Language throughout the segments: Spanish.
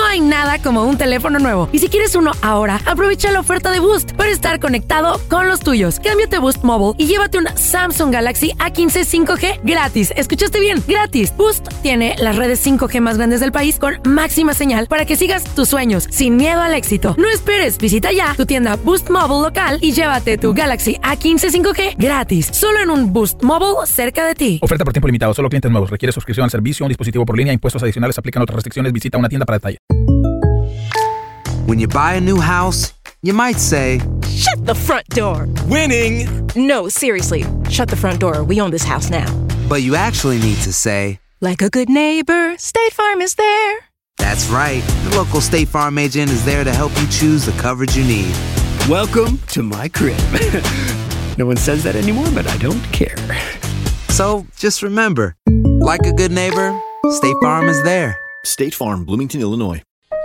hay nada como un teléfono nuevo. Y si quieres uno ahora, aprovecha la oferta de Boost para estar conectado con los tuyos. Cámbiate a Boost Mobile y llévate un Samsung Galaxy A15 5G gratis. ¿Escuchaste bien? Gratis. Boost tiene las redes 5G más grandes del país con máxima señal para que sigas tus sueños sin miedo al éxito. No esperes, visita ya tu tienda Boost Mobile local y llévate tu Galaxy A15 5G gratis. Solo en un Boost Mobile cerca de ti. Oferta por tiempo limitado, solo clientes nuevos. Requiere suscripción al servicio, un dispositivo por línea, impuestos adicionales, aplican otras restricciones. Visita una tienda para detalle. When you buy a new house, you might say, "Shut the front door." Winning! No, seriously. Shut the front door. We own this house now. but you actually need to say, like a good neighbor, State Farm is there. That's right. The local State Farm agent is there to help you choose the coverage you need. Welcome to my crib. No one says that anymore, but I don't care. So just remember, like a good neighbor, State Farm is there. State Farm, Bloomington, Illinois.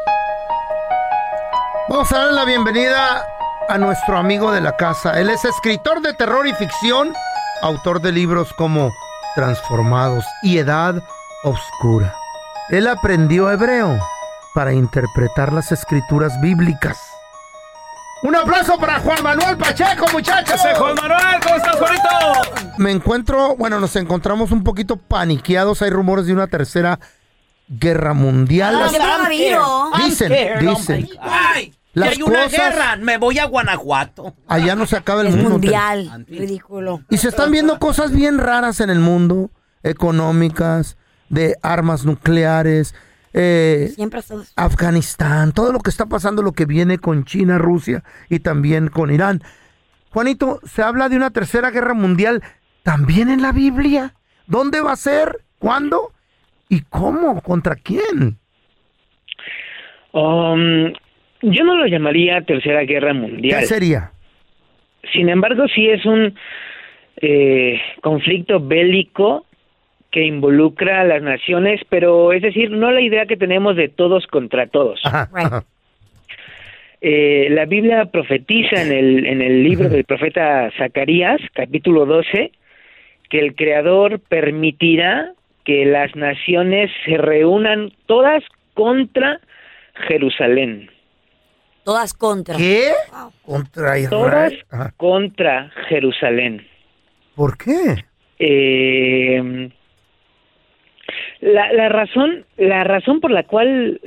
Vamos a darle la bienvenida a nuestro amigo de la casa. Él es escritor de terror y ficción, autor de libros como Transformados y Edad Oscura. Él aprendió hebreo para interpretar las escrituras bíblicas. Un aplauso para Juan Manuel Pacheco, muchachos. Juan Manuel, ¿cómo estás, Juanito? Nos encontramos un poquito paniqueados. Hay rumores de una tercera guerra mundial. Dicen. Ay, Las si hay una cosas- guerra, me voy a Guanajuato. Allá no se acaba el Es mundo. mundial. Ridículo. Y se están viendo cosas bien raras en el mundo, económicas, de armas nucleares, Siempre ha estado... Afganistán, todo lo que está pasando, lo que viene con China, Rusia y también con Irán. Juanito, se habla de una tercera guerra mundial también en la Biblia. ¿Dónde va a ser? ¿Cuándo? ¿Y cómo? ¿Contra quién? Yo no lo llamaría Tercera Guerra Mundial. ¿Qué sería? Sin embargo, sí es un conflicto bélico que involucra a las naciones, pero es decir, no la idea que tenemos de todos contra todos. Ajá, Right. ajá. La Biblia profetiza en el libro del profeta Zacarías, capítulo 12, que el Creador permitirá que las naciones se reúnan todas contra Jerusalén. Todas contra. ¿Qué? Wow. ¿Contra Todas Israel? Ajá. contra Jerusalén. ¿Por qué? La razón por la cual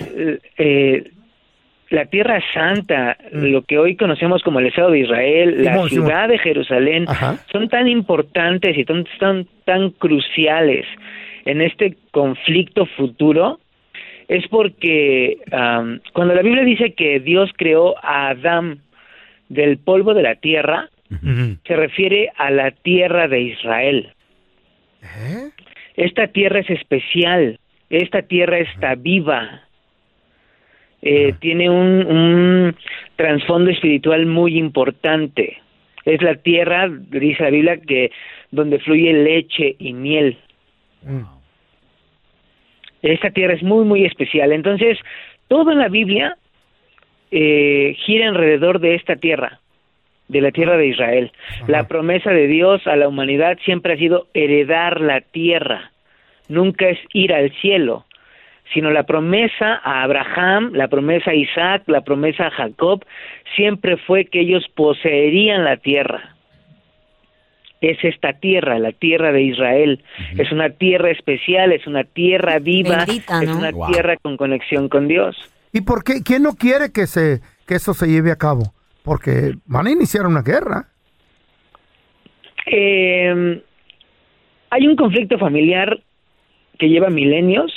la Tierra Santa, lo que hoy conocemos como el Estado de Israel, la Simón, ciudad de Jerusalén, Ajá. son tan importantes y tan cruciales en este conflicto futuro, es porque cuando la Biblia dice que Dios creó a Adán del polvo de la tierra, se refiere a la tierra de Israel. ¿Eh? Esta tierra es especial, esta tierra está viva, tiene un trasfondo espiritual muy importante. Es la tierra, dice la Biblia, que donde fluye leche y miel. Esta tierra es muy, muy especial. Entonces, todo en la Biblia gira alrededor de esta tierra, de la tierra de Israel. La promesa de Dios a la humanidad siempre ha sido heredar la tierra. Nunca es ir al cielo, sino la promesa a Abraham, la promesa a Isaac, la promesa a Jacob, siempre fue que ellos poseerían la tierra. Es esta tierra, la tierra de Israel. Es una tierra especial, es una tierra viva, Bendita, es ¿no? una tierra con conexión con Dios. ¿Y por qué? ¿Quién no quiere que eso se lleve a cabo? Porque van a iniciar una guerra. Hay un conflicto familiar que lleva milenios,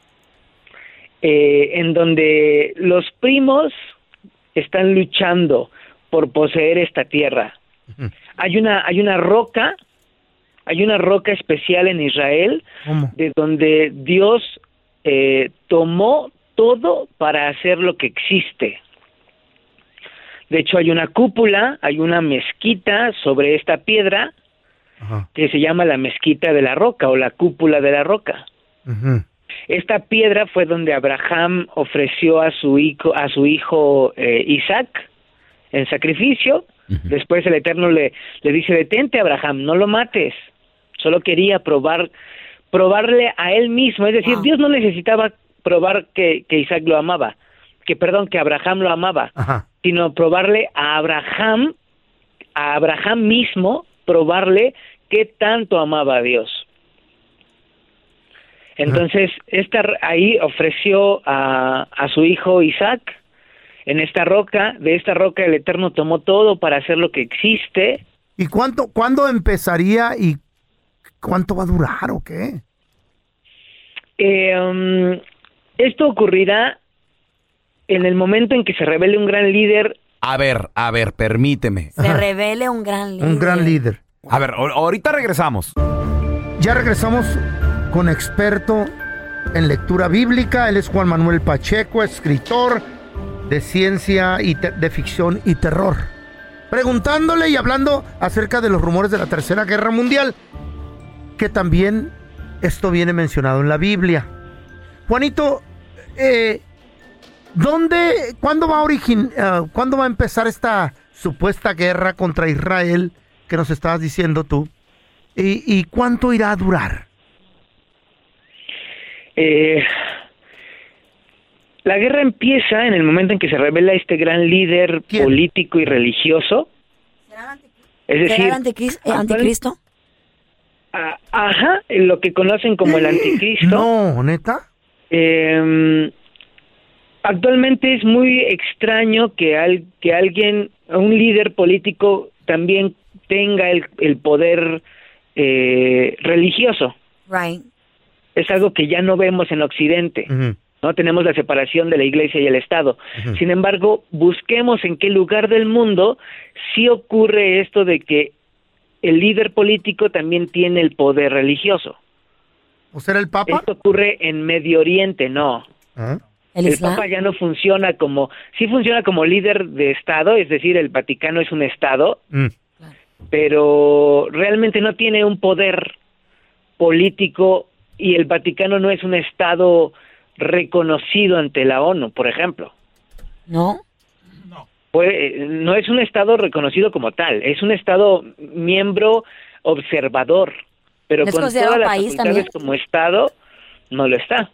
en donde los primos están luchando por poseer esta tierra. Hay una roca especial en Israel, ¿Cómo? de donde Dios tomó todo para hacer lo que existe. De hecho, hay una cúpula, hay una mezquita sobre esta piedra, Ajá. que se llama la mezquita de la roca o la cúpula de la roca. Ujú. Esta piedra fue donde Abraham ofreció a su hijo Isaac en sacrificio. Después el Eterno le dice: detente, Abraham, no lo mates. Solo quería probarle a él mismo. Es decir, Wow. Dios no necesitaba probar que Isaac lo amaba. que Abraham lo amaba, sino probarle a Abraham mismo, probarle qué tanto amaba a Dios. Entonces, ahí ofreció a su hijo Isaac en esta roca. De esta roca el Eterno tomó todo para hacer lo que existe. ¿Y cuándo empezaría y cuánto va a durar o qué? Esto ocurrirá en el momento en que se revele un gran líder. A ver, permíteme. Se revele un gran líder. Un gran líder. A ver, ahorita regresamos. Ya regresamos con experto en lectura bíblica. Él es Juan Manuel Pacheco, escritor de ciencia y de ficción y terror. Preguntándole y hablando acerca de los rumores de la Tercera Guerra Mundial, que también esto viene mencionado en la Biblia. Juanito, ¿cuándo va a empezar esta supuesta guerra contra Israel que nos estabas diciendo tú? ¿Y cuánto irá a durar? La guerra empieza en el momento en que se revela este gran líder político y religioso. Es decir, ¿será el anticristo? Ajá, lo que conocen como el anticristo. No, ¿neta? Actualmente es muy extraño que alguien, un líder político, también tenga el poder religioso. Right. Es algo que ya no vemos en Occidente. No tenemos la separación de la Iglesia y el Estado. Sin embargo, busquemos en qué lugar del mundo sí ocurre esto de que el líder político también tiene el poder religioso. ¿O será el Papa? Esto ocurre en Medio Oriente, no. El Papa ya no funciona sí funciona como líder de Estado, es decir, el Vaticano es un Estado, pero realmente no tiene un poder político y el Vaticano no es un Estado reconocido ante la ONU, por ejemplo. ¿No? No es un Estado reconocido como tal, es un Estado miembro observador, pero con todas las facultades como Estado no lo está.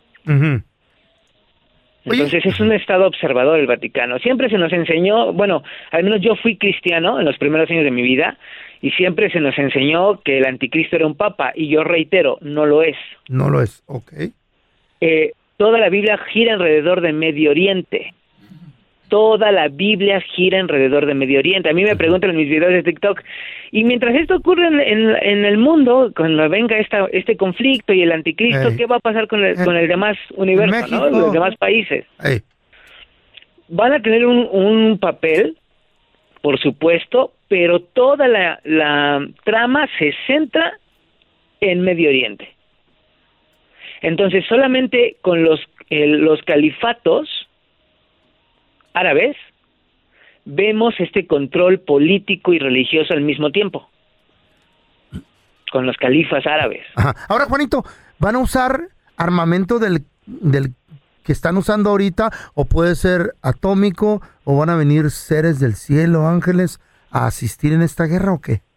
Entonces es un Estado observador el Vaticano. Siempre se nos enseñó, bueno, al menos yo fui cristiano en los primeros años de mi vida, y siempre se nos enseñó que el anticristo era un papa, y yo reitero, no lo es. No lo es, ok. Toda la Biblia gira alrededor de Medio Oriente. Toda la Biblia gira alrededor de Medio Oriente. A mí me preguntan en mis videos de TikTok, y mientras esto ocurre en el mundo, cuando venga este conflicto y el anticristo, ¿qué va a pasar con el demás universo, ¿no? Los demás países? Van a tener un papel, por supuesto, pero toda la trama se centra en Medio Oriente. Entonces, solamente con los califatos árabes vemos este control político y religioso al mismo tiempo, con los califas árabes. Ajá. Ahora, Juanito, ¿van a usar armamento del que están usando ahorita, o puede ser atómico, o van a venir seres del cielo, ángeles, a asistir en esta guerra, o qué?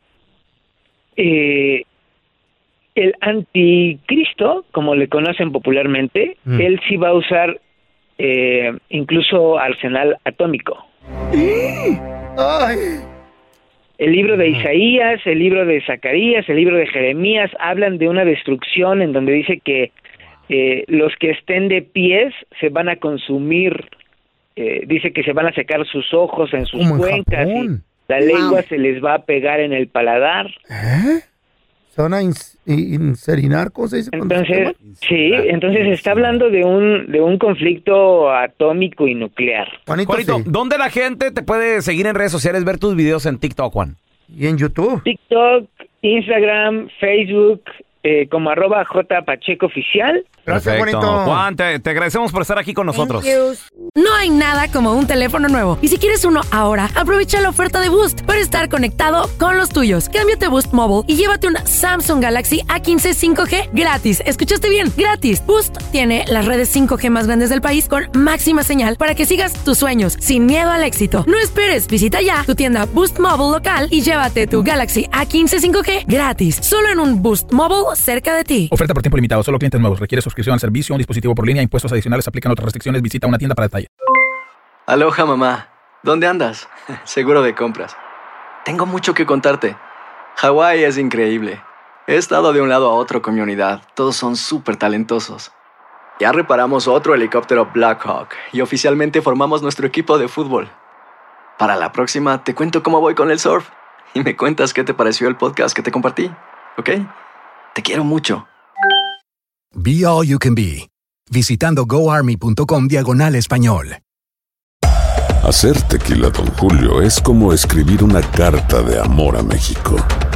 El anticristo, como le conocen popularmente, él sí va a usar incluso arsenal atómico. ¡Ay! El libro de Isaías, el libro de Zacarías, el libro de Jeremías hablan de una destrucción en donde dice que los que estén de pies se van a consumir, dice que se van a secar sus ojos en sus cuencas y la lengua se les va a pegar en el paladar. ¿Se van a inserinar? ¿Cómo se dice? Entonces, entonces se está hablando de un conflicto atómico y nuclear. Juanito, ¿dónde la gente te puede seguir en redes sociales, ver tus videos en TikTok, Juan? ¿Y en YouTube? TikTok, Instagram, Facebook, como @jpachecoOficial. Gracias, Perfecto. Juanito. Juan, te agradecemos por estar aquí con nosotros. No hay nada como un teléfono nuevo. Y si quieres uno ahora, aprovecha la oferta de Boost para estar conectado con los tuyos. Cámbiate a Boost Mobile y llévate un Samsung Galaxy A15 5G gratis. ¿Escuchaste bien? Gratis. Boost tiene las redes 5G más grandes del país con máxima señal para que sigas tus sueños sin miedo al éxito. No esperes, visita ya tu tienda Boost Mobile local y llévate tu Galaxy A15 5G gratis. Solo en un Boost Mobile cerca de ti. Oferta por tiempo limitado. Solo clientes nuevos. Requiere suscripción al servicio. Un dispositivo por línea. Impuestos adicionales. Aplican otras restricciones. Visita una tienda para detalles. Aloha, mamá. ¿Dónde andas? Seguro de compras. Tengo mucho que contarte. Hawái es increíble. He estado de un lado a otro con mi unidad. Todos son súper talentosos. Ya reparamos otro helicóptero Blackhawk y oficialmente formamos nuestro equipo de fútbol. Para la próxima te cuento cómo voy con el surf y me cuentas qué te pareció el podcast que te compartí, ¿ok? Te quiero mucho. Be All You Can Be, visitando goarmy.com/español. Hacer tequila Don Julio es como escribir una carta de amor a México.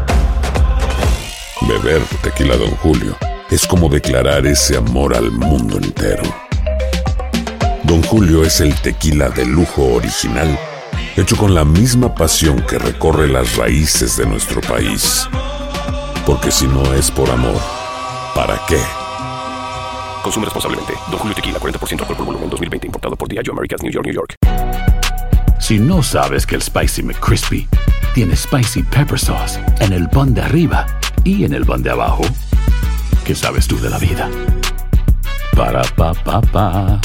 Beber tequila Don Julio es como declarar ese amor al mundo entero. Don Julio es el tequila de lujo original, hecho con la misma pasión que recorre las raíces de nuestro país. Porque si no es por amor, ¿para qué? Consume responsablemente. Don Julio Tequila, 40% alcohol por volumen, 2020. Importado por Diageo Americas, New York, New York. Si no sabes que el Spicy McCrispy tiene Spicy Pepper Sauce en el pan de arriba y en el pan de abajo, ¿qué sabes tú de la vida? Para, pa, pa, pa.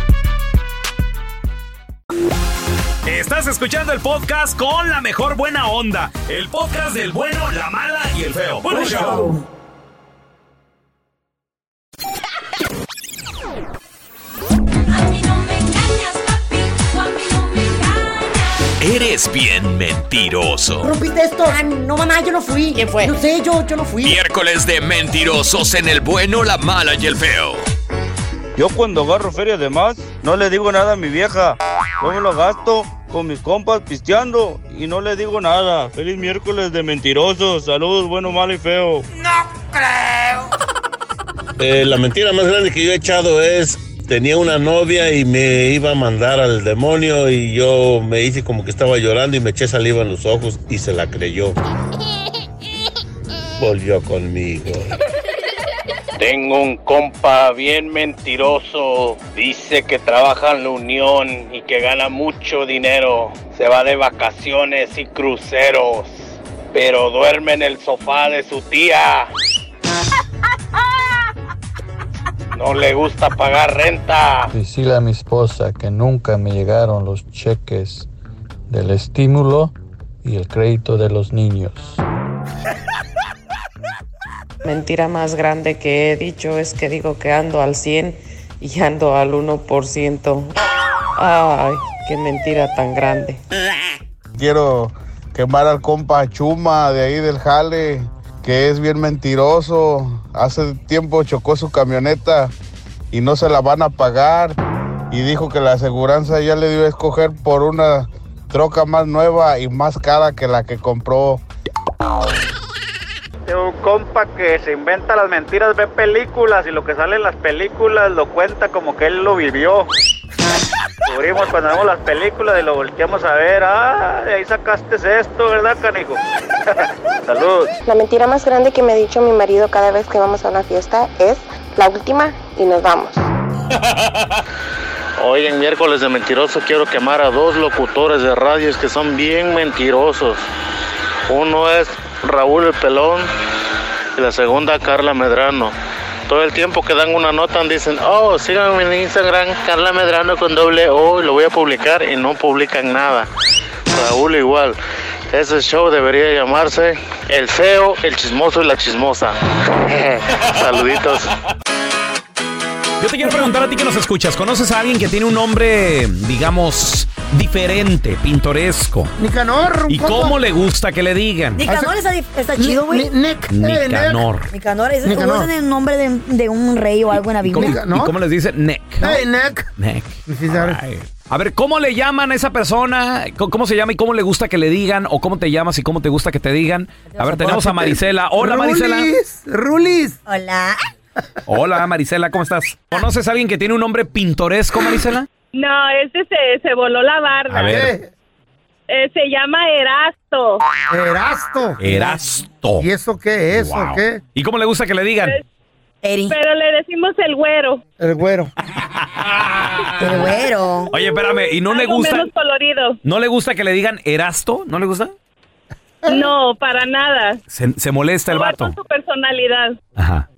Estás escuchando el podcast con la mejor buena onda. El podcast del bueno, la mala y el feo. ¡Buen show! Eres bien mentiroso. ¿Rompiste esto? Ah, no, mamá, yo no fui. ¿Quién fue? No sé, yo no fui. Miércoles de mentirosos en el bueno, la mala y el feo. Yo cuando agarro feria de más, no le digo nada a mi vieja. Yo me lo gasto con mis compas pisteando y no le digo nada. Feliz miércoles de mentirosos. Saludos, bueno, malo y feo. No creo. La mentira más grande que yo he echado es... Tenía una novia y me iba a mandar al demonio y yo me hice como que estaba llorando y me eché saliva en los ojos y se la creyó. Volvió conmigo. Tengo un compa bien mentiroso. Dice que trabaja en la Unión y que gana mucho dinero. Se va de vacaciones y cruceros, pero duerme en el sofá de su tía. No le gusta pagar renta. Decirle a mi esposa que nunca me llegaron los cheques del estímulo y el crédito de los niños. Mentira más grande que he dicho es que digo que ando al 100 y ando al 1%. Ay, qué mentira tan grande. Quiero quemar al compa Chuma de ahí del jale, que es bien mentiroso. Hace tiempo chocó su camioneta y no se la van a pagar. Y dijo que la aseguranza ya le dio a escoger por una troca más nueva y más cara que la que compró. Tengo un compa que se inventa las mentiras, ve películas y lo que sale en las películas lo cuenta como que él lo vivió. Descubrimos cuando vemos las películas y lo volteamos a ver. Ah, de ahí sacaste esto, ¿verdad, canijo? Salud. La mentira más grande que me ha dicho mi marido cada vez que vamos a una fiesta es la última y nos vamos. Hoy en miércoles de mentiroso quiero quemar a dos locutores de radios que son bien mentirosos. Uno es Raúl el Pelón y la segunda Carla Medrano. Todo el tiempo que dan una nota dicen, oh, síganme en Instagram, Carla Medrano con doble O, y lo voy a publicar, y no publican nada. Raúl igual. Ese show debería llamarse El Feo, el Chismoso y la Chismosa. Saluditos. Yo te quiero preguntar a ti que nos escuchas, ¿conoces a alguien que tiene un nombre, digamos, diferente, pintoresco? Nicanor. ¿Y cómo le gusta que le digan? Nicanor está chido, güey. Nicanor. Nicanor, es el nombre de un rey o algo en la Biblia. ¿Y cómo les dice? Neck. Hey, Neck. Neck. A ver, ¿cómo le llaman a esa persona? ¿Cómo se llama y cómo le gusta que le digan? ¿O cómo te llamas y cómo te gusta que te digan? A ver, tenemos a Marisela. Hola, Marisela. Rulis. Hola. Hola, Marisela, ¿cómo estás? ¿Conoces a alguien que tiene un nombre pintoresco, Marisela? No, ese se voló la barda. A ver. Se llama Erasto. Erasto. ¿Y eso qué es? Wow. ¿O qué? ¿Y cómo le gusta que le digan? Pero le decimos el güero. El güero. El güero. Oye, espérame, ¿y no le Algo gusta? menos colorido. ¿No le gusta que le digan Erasto? ¿No le gusta? No, para nada. Se molesta el No va vato. con su personalidad. Ajá.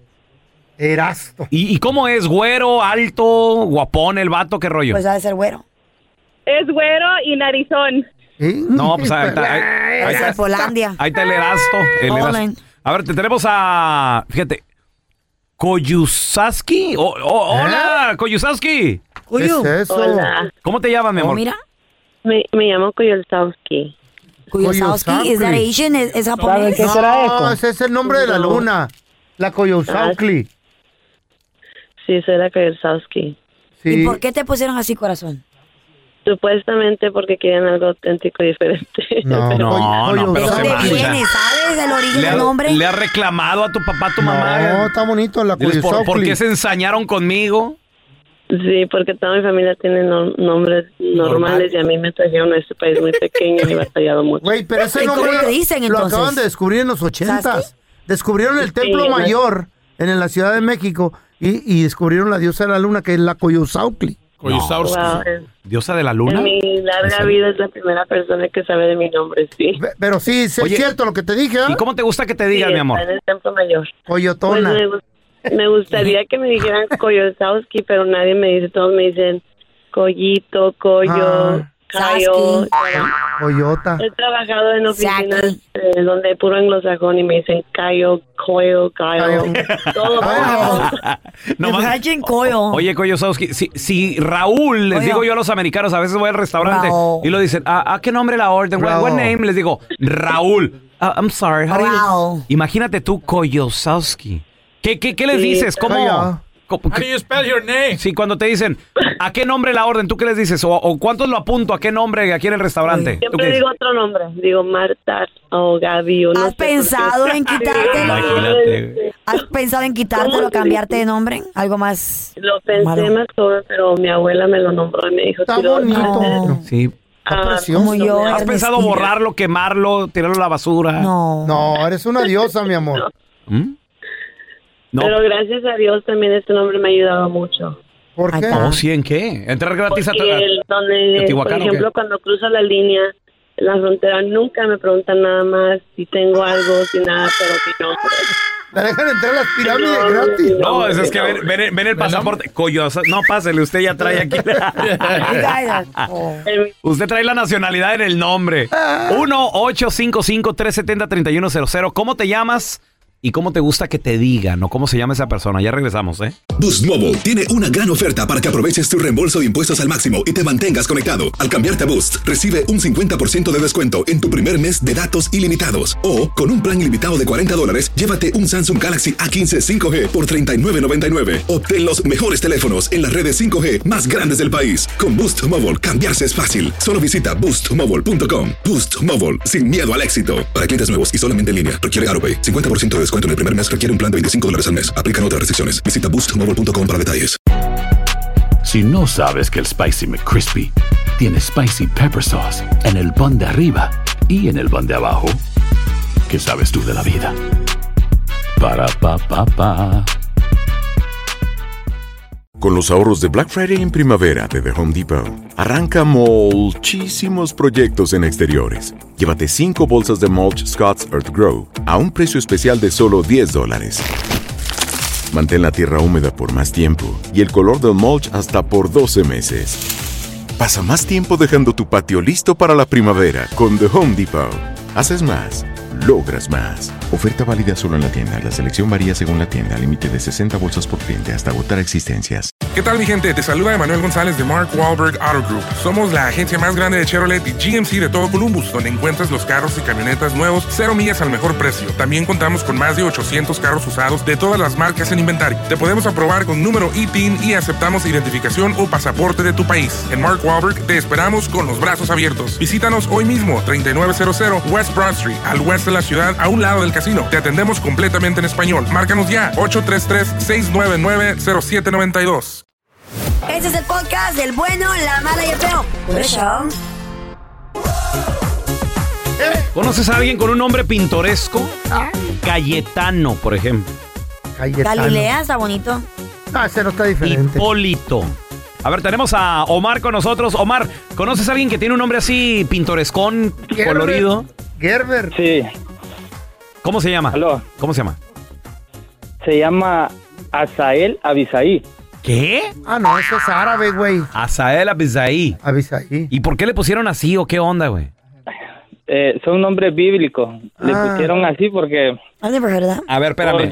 Erasto. ¿Y cómo es? ¿Güero, alto, guapón el vato? ¿Qué rollo? Pues ha de ser güero. Es güero y narizón. No, pues ahí Es de Polandia. Ahí está el Erasto. A ver, te tenemos a... Fíjate. Koyusaski. Hola, Koyusaski. ¿Qué es eso? Hola. ¿Cómo te llamas, mi amor? Mira. Me llamo Koyosowski. Koyosowski, ¿es that Asian? ¿Es japonés? ¿Qué será eso? No, ese es el nombre de la luna. La Koyosowski. Sí, soy la Koyosowski. Sí. ¿Y por qué te pusieron así, corazón? Supuestamente porque querían algo auténtico y diferente. No, pero se ¿De dónde mancha. viene? ¿Sabes el origen del nombre? ¿Le has reclamado a tu papá, a tu mamá? No, está bonito la Diles, Koyosowski. ¿por qué se ensañaron conmigo? Sí, porque toda mi familia tiene nombres normales y a mí me trajeron a este país muy pequeño y he batallado mucho. Güey, pero ese nombre ¿Cómo te dicen, lo entonces? acaban de descubrir en los 80s. Descubrieron el Templo Sí, Mayor en la Ciudad de México y descubrieron la diosa de la luna, que es la Koyosowski. Wow. ¿Diosa de la luna? En mi larga vida es la primera persona que sabe de mi nombre, sí. Pero sí, es Oye, cierto lo que te dije, ¿Y cómo te gusta que te digan, Sí, mi amor? está en el Templo Mayor. Coyotona. Pues me gustaría que me dijeran Koyosowski, pero nadie me dice, todos me dicen Coyito, Coyo, Cayo. Coyota. He trabajado en oficinas donde hay puro anglosajón y me dicen Cayo, Coyo, Cayo. Todo. Imagine Coyo. Oye, Koyosowski, si Raúl, les digo yo a los americanos, a veces voy al restaurante y lo dicen, ¿a qué nombre la orden? What name? Les digo, Raúl. I'm sorry. How do you... Imagínate tú, Koyosowski. ¿Qué les dices? ¿Cómo? How do you spell your name? Sí, cuando te dicen, ¿a qué nombre la orden? ¿Tú qué les dices? ¿O cuántos lo apunto? ¿A qué nombre aquí en el restaurante? Siempre digo otro nombre. Digo Marta o Gaby. O no ¿Has pensado en quitártelo? Imagínate. ¿Has pensado en quitártelo, cambiarte de nombre? Algo más. Lo pensé malo. más sobre, pero mi abuela me lo nombró y me dijo... Está bonito. Sí. Como yo, ¿Has pensado Ernestina. borrarlo, quemarlo, tirarlo a la basura? No, eres una diosa, mi amor. No. Pero gracias a Dios también este nombre me ha ayudado mucho. ¿Por qué? ¿Oh, sí? ¿En qué? ¿Entrar gratis a Donde, por Teotihuacán o qué? ejemplo, cuando cruzo la línea en la frontera, nunca me preguntan nada más si tengo algo, si nada, pero mi nombre. La dejan entrar a las pirámides gratis. No, es que ven el pasaporte. No, pásele, usted ya trae aquí. Usted trae la nacionalidad en el nombre. 1-855-370-3100. ¿Cómo te llamas? ¿Y cómo te gusta que te digan o cómo se llama esa persona? Ya regresamos, ¿eh? Boost Mobile tiene una gran oferta para que aproveches tu reembolso de impuestos al máximo y te mantengas conectado. Al cambiarte a Boost, recibe un 50% de descuento en tu primer mes de datos ilimitados. O, con un plan ilimitado de $40, llévate un Samsung Galaxy A15 5G por $39.99. Obtén los mejores teléfonos en las redes 5G más grandes del país. Con Boost Mobile, cambiarse es fácil. Solo visita boostmobile.com. Boost Mobile, sin miedo al éxito. Para clientes nuevos y solamente en línea, requiere AroPay. 50% de descuento en el primer mes, requiere un plan de $25 al mes. Aplican otras restricciones. Visita boostmobile.com para detalles. Si no sabes que el Spicy McCrispy tiene Spicy Pepper Sauce en el pan de arriba y en el pan de abajo, ¿qué sabes tú de la vida? Para, pa, pa, pa. Con los ahorros de Black Friday en primavera de The Home Depot, arranca muchísimos proyectos en exteriores. Llévate 5 bolsas de mulch Scott's Earth Grow a un precio especial de solo $10. Mantén la tierra húmeda por más tiempo y el color del mulch hasta por 12 meses. Pasa más tiempo dejando tu patio listo para la primavera con The Home Depot. Haces más, logras más. Oferta válida solo en la tienda. La selección varía según la tienda. Límite de 60 bolsas por cliente hasta agotar existencias. ¿Qué tal, mi gente? Te saluda Emanuel González de Mark Wahlberg Auto Group. Somos la agencia más grande de Chevrolet y GMC de todo Columbus, donde encuentras los carros y camionetas nuevos, 0 millas al mejor precio. También contamos con más de 800 carros usados de todas las marcas en inventario. Te podemos aprobar con número ITIN y aceptamos identificación o pasaporte de tu país. En Mark Wahlberg te esperamos con los brazos abiertos. Visítanos hoy mismo, 3900 West Broad Street, al oeste de la ciudad, a un lado del casino. Te atendemos completamente en español. Márcanos ya, 833-699-0792. Este es el podcast del bueno, la mala y el feo. Por eso. ¿Conoces a alguien con un nombre pintoresco? Cayetano, por ejemplo. Galilea está bonito. Ese no está diferente. Hipólito. A ver, tenemos a Omar con nosotros. Omar, ¿conoces a alguien que tiene un nombre así pintorescón, colorido? Gerber. Sí. ¿Cómo se llama? ¿Aló? ¿Cómo se llama? Se llama Asael Abisaí. ¿Qué? Ah, no, eso es árabe, güey. Asael Abisaí. Abisaí. ¿Y por qué le pusieron así o qué onda, güey? Son nombres bíblicos. Le pusieron así porque... A ver, espérame.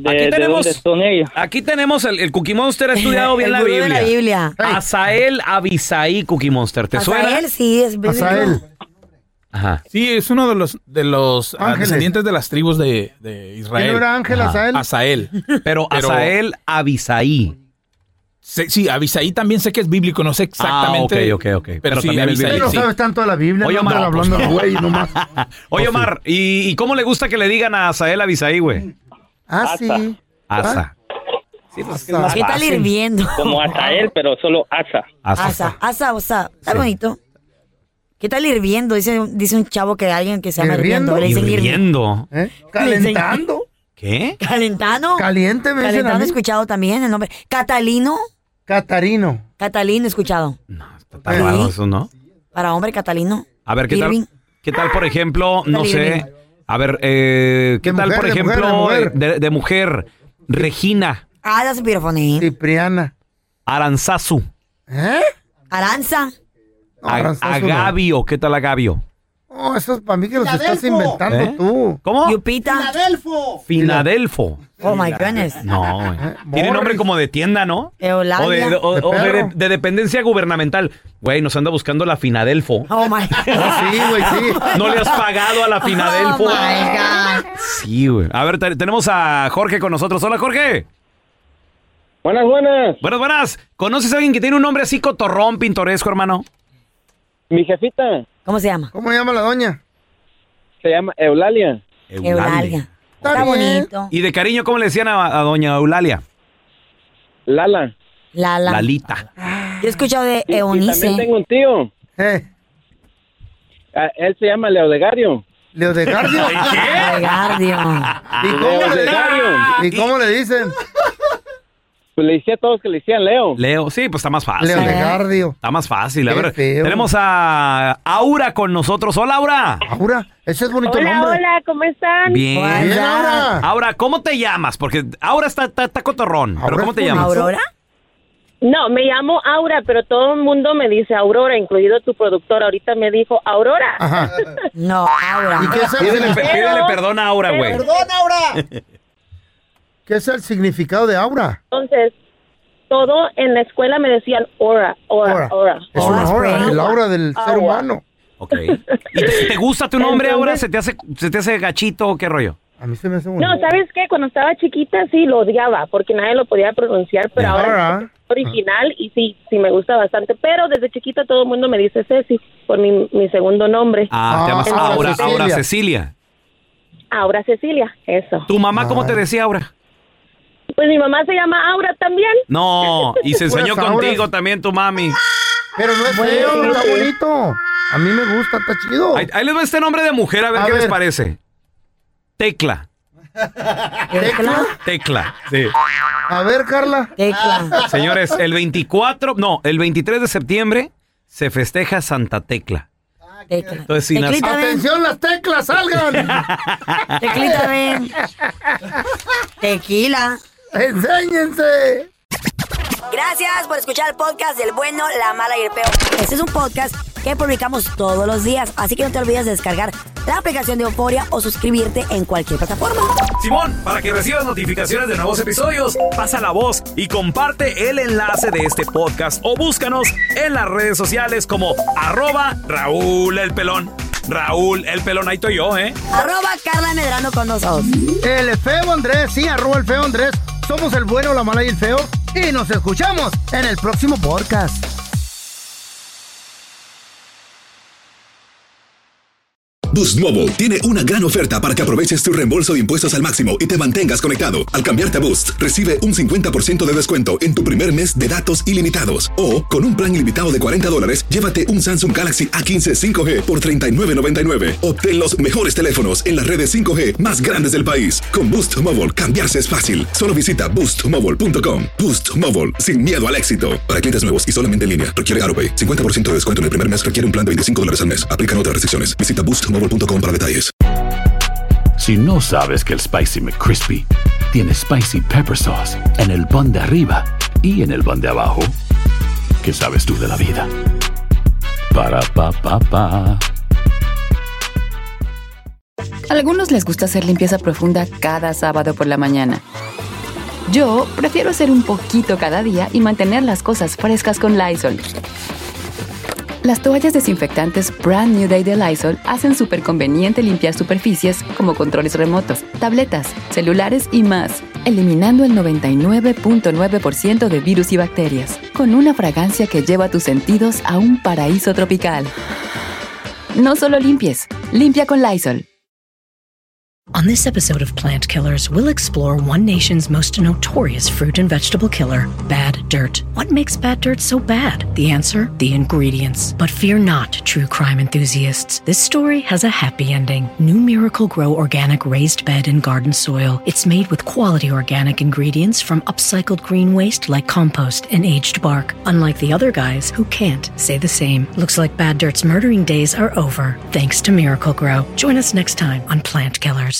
Aquí tenemos el Cookie Monster ha estudiado bien El la gurú de Biblia. la Biblia. Asael Abisaí Cookie Monster. ¿Te suena? Asael, sí, es bíblico. Ajá. Sí, es uno de los descendientes de las tribus de Israel. ¿Quién era Ángel, Asael? Asael. Pero Asael Abisaí. Sí, Abisaí también sé que es bíblico, no sé exactamente. Ok. Pero sí, también es Abisaí, No sí. sabes tanto de la Biblia. Oye, no Omar, andas hablando pues, güey, nomás. Oye, Omar, ¿y cómo le gusta que le digan a Asael Abisaí, güey? Sí. Asa. Sí, pues, ¿Qué tal hirviendo? Como Asael, pero solo Asa. Asa. Está bonito. ¿Qué tal hirviendo? Dice un chavo que alguien que se llama ¿Hirviendo? hirviendo. Le dicen Hirviendo. ¿Calentando? ¿Qué? ¿Calentando? Caliente, me dicen a Calentando, mí. he escuchado también el nombre. ¿Catalino? Catalino, he escuchado. Está raro eso, ¿no? Para hombre, Catalino. A ver, Irving. ¿qué tal, por ejemplo, no Irving. sé, a ver, ¿qué tal, mujer, por de ejemplo, mujer. de mujer, Regina, That's a beautiful name. Cipriana. Aranzazu, Aranza. Agavio, ¿qué tal Agavio? Oh, eso es para mí que los estás inventando tú. ¿Cómo? Yupita. Finadelfo. Oh, my goodness. No, güey. Tiene nombre como de tienda, ¿no? Eulalia. O de dependencia gubernamental. Güey, nos anda buscando la Finadelfo. Oh, my God. Sí, güey, sí. ¿No le has pagado a la Finadelfo? Oh, my God. Sí, güey. A ver, tenemos a Jorge con nosotros. Hola, Jorge. Buenas. Buenas. ¿Conoces a alguien que tiene un nombre así cotorrón, pintoresco, hermano? Mi jefita. ¿Cómo se llama? ¿Cómo llama la doña? Se llama Eulalia. Eulalia. Está bonito. ¿Y de cariño cómo le decían a doña Eulalia? Lala. Lalita. Yo he escuchado de Y Eunice. también tengo un tío. Él se llama ¿Leodegardio? Leodegardio. ¿Y cómo le dicen? Pues le decía a todos que le decían Leo. Leo, sí, pues está más fácil. Leodegardio. Está más fácil. A Qué ver, feo. tenemos a Aura con nosotros. Hola, Aura. Aura, ese es bonito nombre. Hola, ¿cómo están? Bien. Aura. Aura, ¿cómo te llamas? Porque Aura está cotorrón. ¿Pero cómo te llamas? ¿Aurora? No, me llamo Aura, pero todo el mundo me dice Aurora, incluido tu productor. Ahorita me dijo Aurora. Ajá. No, Aura. ¿Y qué es Pídele perdón a Aura, güey. ¡Perdón, Aura! ¿Qué es el significado de Aura? Entonces, todo en la escuela me decían Aura. Es una aura, el aura del ser humano. Ok. ¿Y te gusta tu nombre, Aura? ¿Se te hace gachito o qué rollo? A mí se me hace bonito. No, ¿sabes qué? Cuando estaba chiquita sí lo odiaba porque nadie lo podía pronunciar, pero ahora es original y sí me gusta bastante. Pero desde chiquita todo el mundo me dice Ceci por mi segundo nombre. Te llamas Aura Cecilia. Aura Cecilia, eso. ¿Tu mamá cómo te decía, Aura? Pues mi mamá se llama Aura también. No, y se enseñó Puras contigo Auras. también tu mami. Pero no es feo, está bonito. A mí me gusta, está chido. Ahí les va este nombre de mujer, a ver qué les parece. Tecla. Tecla, sí. A ver, Carla. Tecla. Señores, el 23 de septiembre se festeja Santa Tecla. Tecla. Entonces, si Teclita, ven. ¡Atención, las teclas, salgan! Teclita, ven. Tequila. ¡Enséñense! Gracias por escuchar el podcast del bueno, la mala y el peor. Este es un podcast que publicamos todos los días, así que no te olvides de descargar la aplicación de Euforia o suscribirte en cualquier plataforma. Simón, para que recibas notificaciones de nuevos episodios, pasa la voz y comparte el enlace de este podcast o búscanos en las redes sociales como @Raúl el Pelón. Raúl el Pelón, ahí estoy yo, @Carla Medrano con nosotros. El feo Andrés, sí, @el feo Andrés. Somos el bueno, la mala y el feo. Y nos escuchamos en el próximo podcast. Boost Mobile tiene una gran oferta para que aproveches tu reembolso de impuestos al máximo y te mantengas conectado. Al cambiarte a Boost, recibe un 50% de descuento en tu primer mes de datos ilimitados. O, con un plan ilimitado de $40, llévate un Samsung Galaxy A15 5G por $39.99. Obtén los mejores teléfonos en las redes 5G más grandes del país. Con Boost Mobile, cambiarse es fácil. Solo visita boostmobile.com. Boost Mobile, sin miedo al éxito. Para clientes nuevos y solamente en línea, requiere AutoPay. 50% de descuento en el primer mes requiere un plan de $25 al mes. Aplican otras restricciones. Visita boostmobile.com para detalles. Si no sabes que el Spicy McCrispy tiene Spicy Pepper Sauce en el pan de arriba y en el pan de abajo. ¿Qué sabes tú de la vida? Para, pa, pa, pa. A algunos les gusta hacer limpieza profunda cada sábado por la mañana. Yo prefiero hacer un poquito cada día y mantener las cosas frescas con Lysol. Las toallas desinfectantes Brand New Day de Lysol hacen súper conveniente limpiar superficies como controles remotos, tabletas, celulares y más, eliminando el 99.9% de virus y bacterias, con una fragancia que lleva tus sentidos a un paraíso tropical. No solo limpies, limpia con Lysol. On this episode of Plant Killers, we'll explore one nation's most notorious fruit and vegetable killer, bad dirt. What makes bad dirt so bad? The answer? The ingredients. But fear not, true crime enthusiasts. This story has a happy ending. New Miracle-Gro Organic Raised Bed and Garden Soil. It's made with quality organic ingredients from upcycled green waste like compost and aged bark. Unlike the other guys who can't say the same. Looks like bad dirt's murdering days are over, thanks to Miracle-Gro. Join us next time on Plant Killers.